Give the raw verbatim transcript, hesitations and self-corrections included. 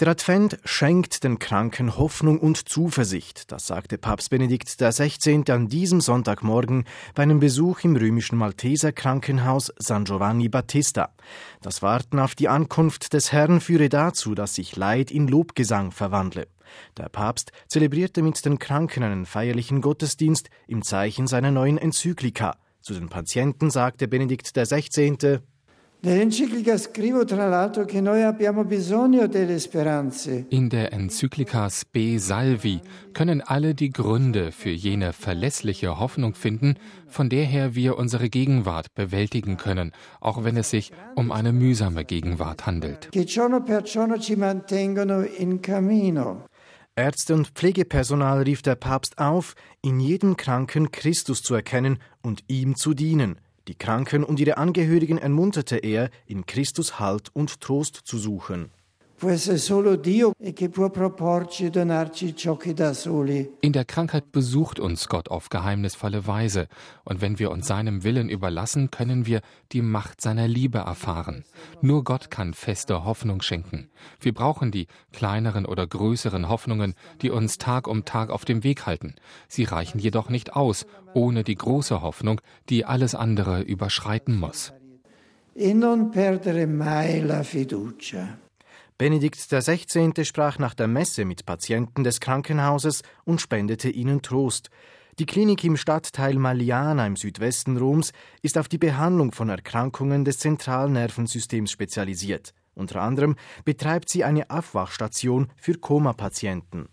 Der Advent schenkt den Kranken Hoffnung und Zuversicht, das sagte Papst Benedikt der Sechzehnte an diesem Sonntagmorgen bei einem Besuch im römischen Malteser-Krankenhaus San Giovanni Battista. Das Warten auf die Ankunft des Herrn führe dazu, dass sich Leid in Lobgesang verwandle. Der Papst zelebrierte mit den Kranken einen feierlichen Gottesdienst im Zeichen seiner neuen Enzyklika. Zu den Patienten sagte Benedikt der Sechzehnte: In der Enzyklika Spe Salvi können alle die Gründe für jene verlässliche Hoffnung finden, von der her wir unsere Gegenwart bewältigen können, auch wenn es sich um eine mühsame Gegenwart handelt. Ärzte und Pflegepersonal rief der Papst auf, in jedem Kranken Christus zu erkennen und ihm zu dienen. Die Kranken und ihre Angehörigen ermunterte er, in Christus Halt und Trost zu suchen. In der Krankheit besucht uns Gott auf geheimnisvolle Weise, und wenn wir uns seinem Willen überlassen, können wir die Macht seiner Liebe erfahren. Nur Gott kann feste Hoffnung schenken. Wir brauchen die kleineren oder größeren Hoffnungen, die uns Tag um Tag auf dem Weg halten. Sie reichen jedoch nicht aus, ohne die große Hoffnung, die alles andere überschreiten muss. E non perdere mai la fiducia. Benedikt der Sechzehnte sprach nach der Messe mit Patienten des Krankenhauses und spendete ihnen Trost. Die Klinik im Stadtteil Magliana im Südwesten Roms ist auf die Behandlung von Erkrankungen des Zentralnervensystems spezialisiert. Unter anderem betreibt sie eine Aufwachstation für Koma-Patienten.